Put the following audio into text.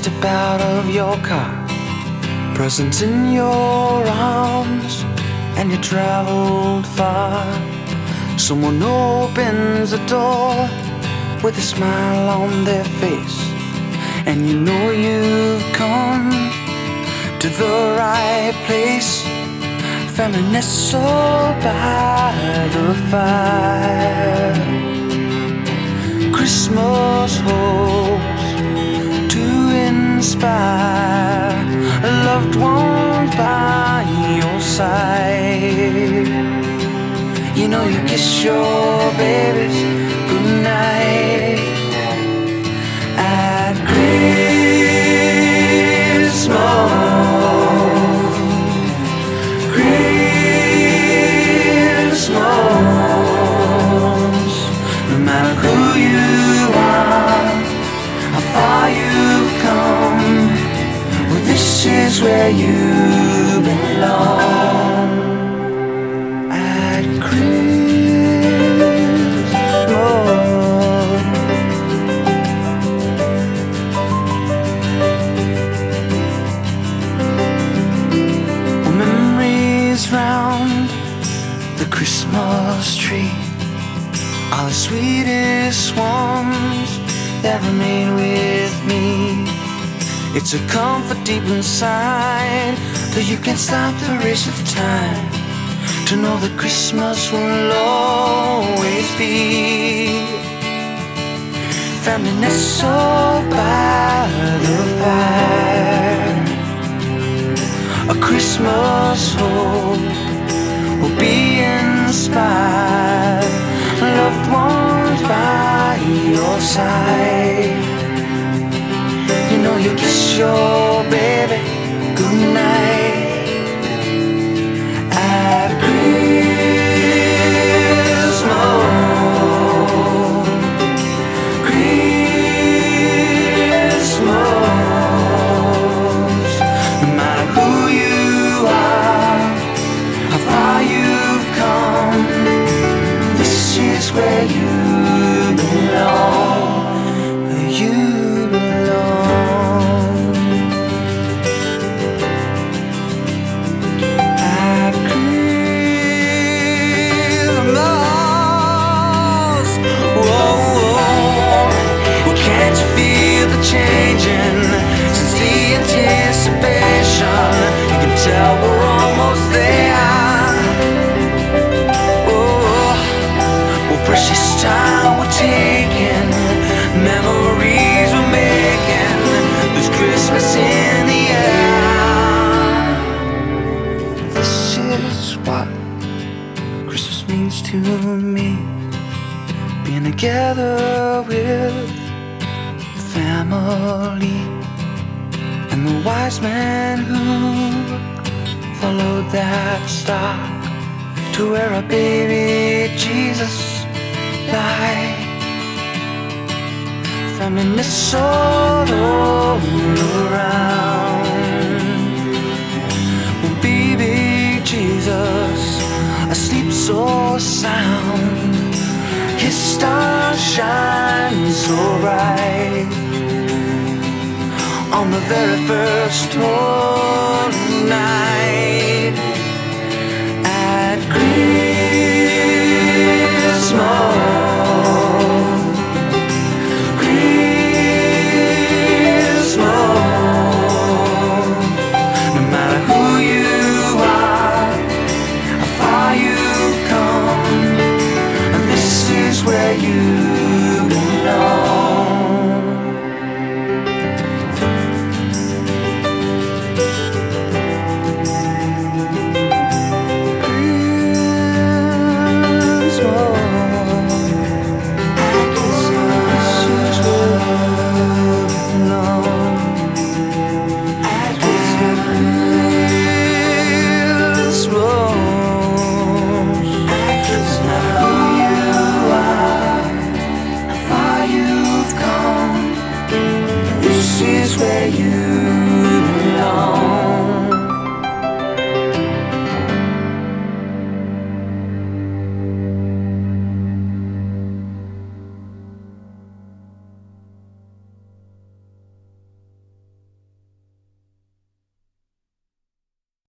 step out of your car, presents in your arms, and you traveled far. Someone opens the door with a smile on their face, and you know you've come to the right place. Family nestled by the fire, Christmas hopes to inspire loved ones by your side. You know you kiss your babies goodnight at Christmas. No matter who you are, how far you've come, well, this is where you belong. At Christmas. Well, memories round the Christmas tree are the sweetest ones that remain with me. It's a comfort deep inside that you can't stop the race of time, to know that Christmas will always be. Family nestled by the fire, a Christmas hope will be inspired, loved ones by your side. You know you kiss your baby goodnight at Christmas. Christmas. No matter who you are, how far you've come, this is where you belong. Where you belong. At Christmas. Whoa, whoa. Well, can't you feel the changing since the anticipation? You can tell we're almost there. Precious time we're taking, memories we're making. There's Christmas in the air. This is what Christmas means to me, being together with family, and the wise man who followed that star to where our baby Jesus lie. Family nestled all around, well, baby Jesus asleep so sound, his stars shine so bright on the very first holy night at Christmas.